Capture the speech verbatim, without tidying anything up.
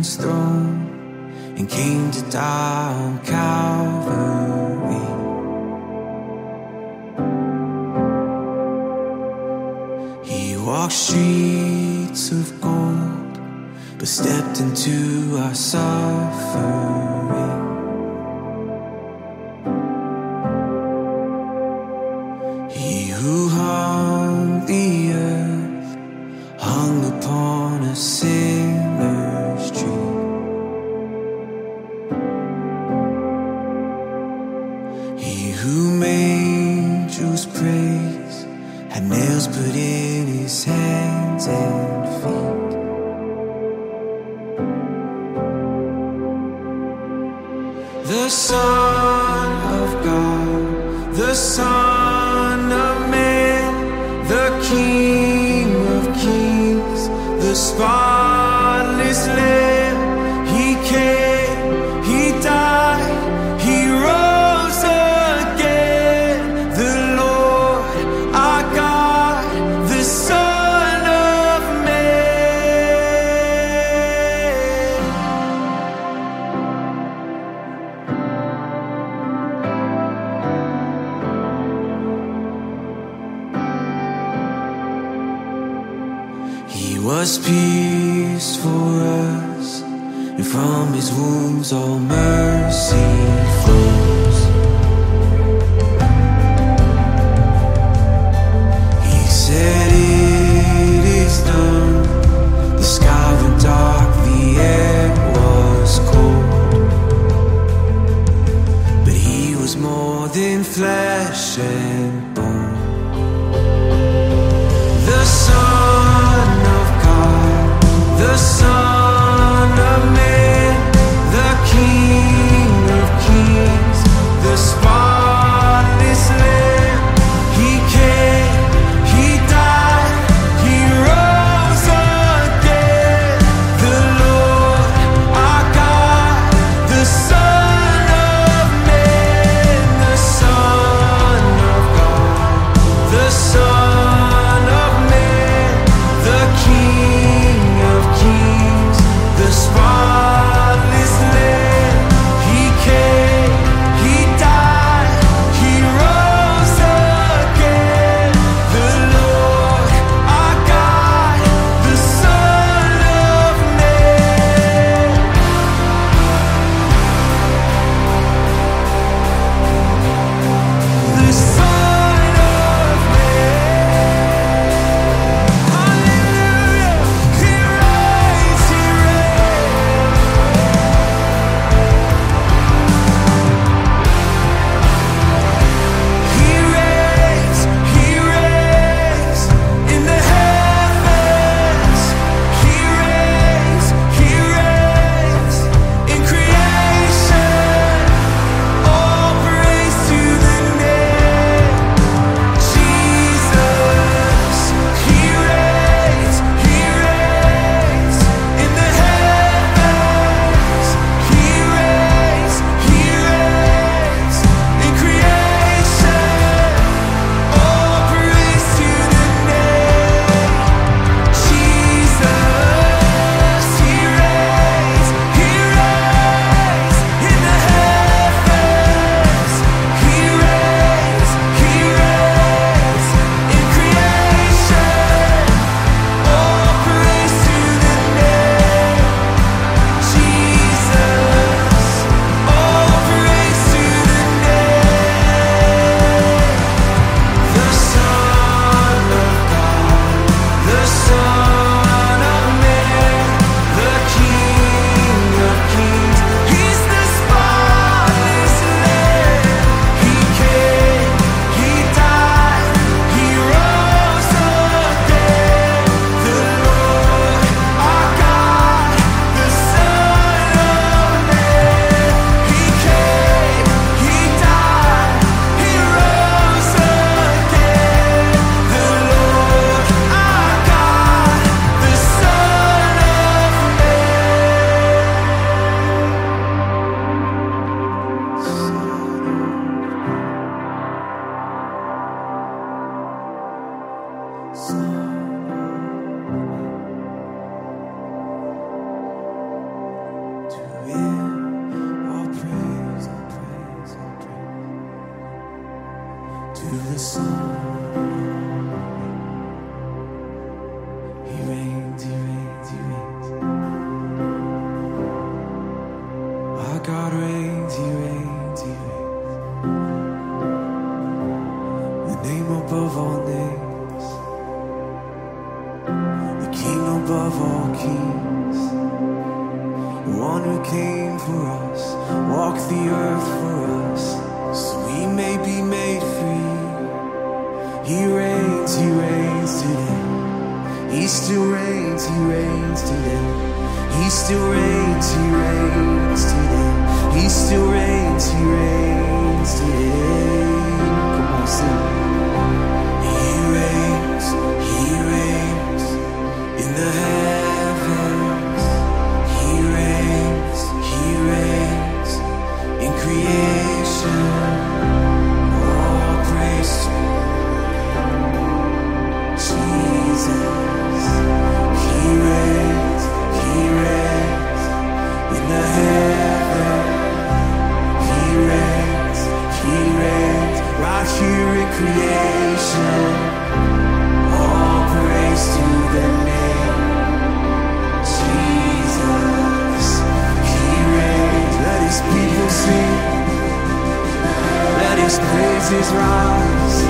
heaven's throne and came to die on Calvary. He walked streets of gold, but stepped into our suffering. He who hung the earth hung upon a sinner's tree. He who angels praise had nails put in his hands and feet. The Son of God, the Son of Man, the King of Kings, the spotless Lamb. He came, He died, He rose again. The Lord our God, the Son of Man. He was pierced for us, and from His wounds all mercy flows. He said, "It is done." The sky went dark, the air was cold, but He was more than flesh and bone. The Son of God, the Son of Man, the King of soul. He reigns, he reigns, he reigns. Our God reigns, he reigns, he reigns. The name above all names, the King above all kings, the one who came for us, walked the earth for us, so we may be made free. He reigns, he reigns today. He still reigns, he reigns today. He still reigns, he reigns today. He still reigns, he reigns today. Come on, sing. He reigns, he reigns in the heavens. He reigns, he reigns in creation. All praise to Jesus. He reigns, he reigns in the heavens. He reigns, he reigns right here in creation. All praise to the name Jesus. He reigns. Let his people sing. Let his praises rise.